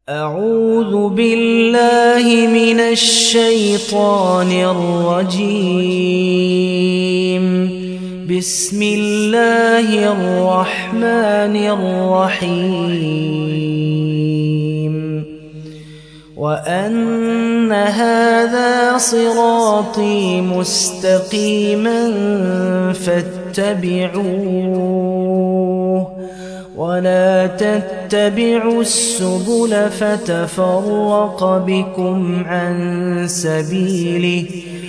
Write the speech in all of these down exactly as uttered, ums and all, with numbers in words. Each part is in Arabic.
أعوذ بالله من الشيطان الرجيم. بسم الله الرحمن الرحيم. وأن هذا صراطي مستقيما فاتبعوه ولا تتبعوا السبل فتفرق بكم عن سبيله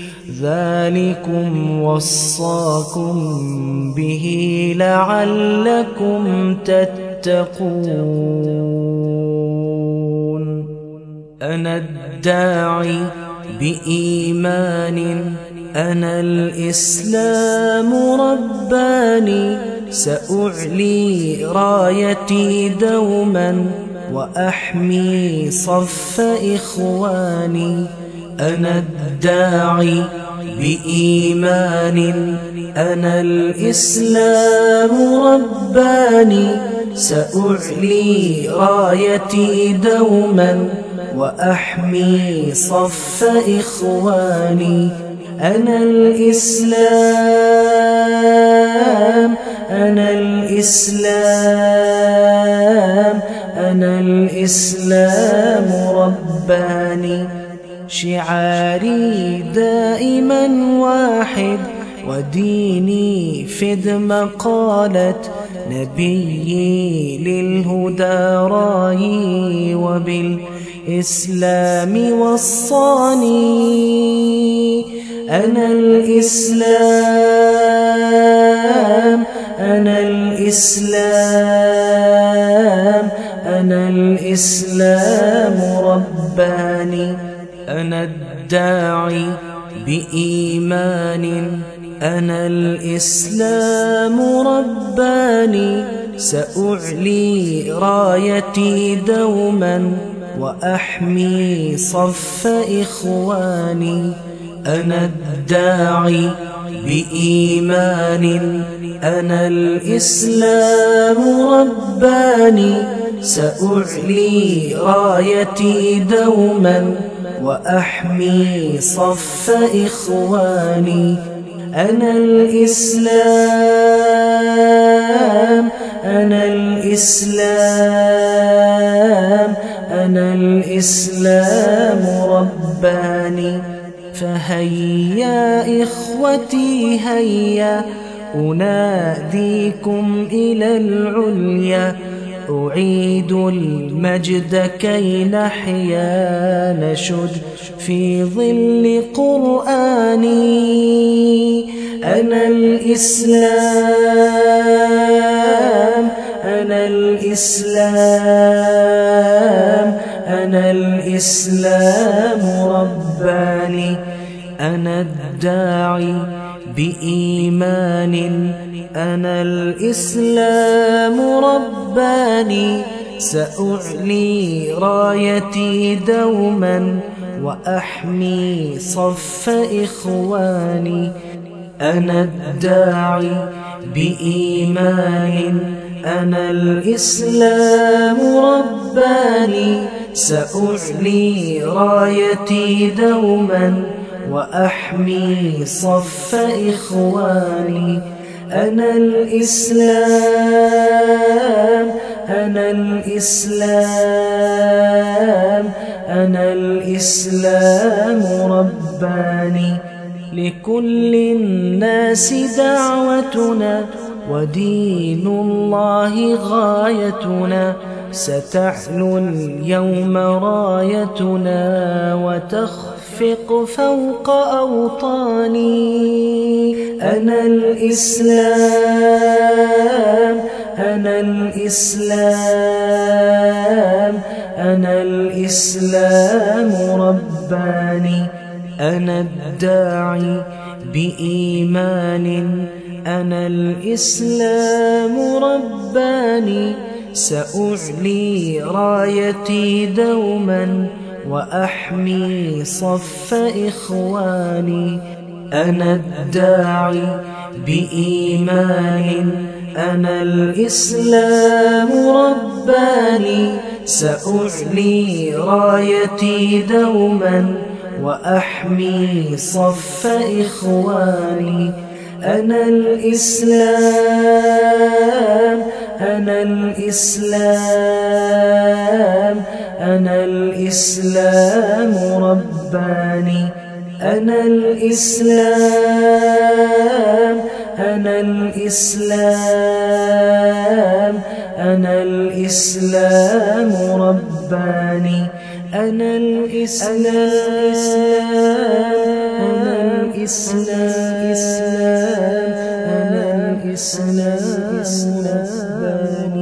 ذلكم وصاكم به لعلكم تتقون. أنا الداعي بإيمان أنا الإسلام رباني سأعلي رايتي دوما وأحمي صف إخواني. أنا الداعي بإيمان أنا الإسلام رباني سأعلي رايتي دوما وأحمي صف إخواني. أنا الإسلام أنا الإسلام أنا الإسلام رباني شعاري دائما واحد وديني فد مقالة نبيي للهدى رايي وبالإسلام وصاني. أنا الإسلام أنا الإسلام أنا الإسلام رباني. أنا الداعي بإيمان أنا الإسلام رباني سأعلي رايتي دوما وأحمي صف إخواني. أنا الداعي بإيمان أنا الإسلام رباني سأعلي رايتي دوما وأحمي صف إخواني. أنا الإسلام أنا الإسلام أنا الإسلام رباني. فهيا إخوتي هيا أناديكم إلى العليا أعيد المجد كي نحيا نشد في ظل قرآني. أنا الإسلام أنا الإسلام أنا الإسلام رباني. أنا الداعي بإيمان أنا الإسلام رباني سأعلي رايتي دوما وأحمي صف إخواني. أنا الداعي بإيمان أنا الإسلام رباني سأعلي رايتي دوما وأحمي صف إخواني. أنا الإسلام أنا الإسلام أنا الإسلام رباني. لكل الناس دعوتنا ودين الله غايتنا ستعلو اليوم رايتنا وتخفق فوق أوطاني. أنا الإسلام أنا الإسلام أنا الإسلام رباني. أنا الداعي بإيمان أنا الإسلام رباني سأعلي رايتي دوما وأحمي صف إخواني. أنا الداعي بإيمان أنا الإسلام رباني سأعلي رايتي دوما وأحمي صف إخواني. أنا الإسلام أنا الإسلام أنا الإسلام رباني. أنا الإسلام أنا الإسلام أنا الإسلام رباني. أنا الإسلام أنا الإسلام أنا الإسلام رباني.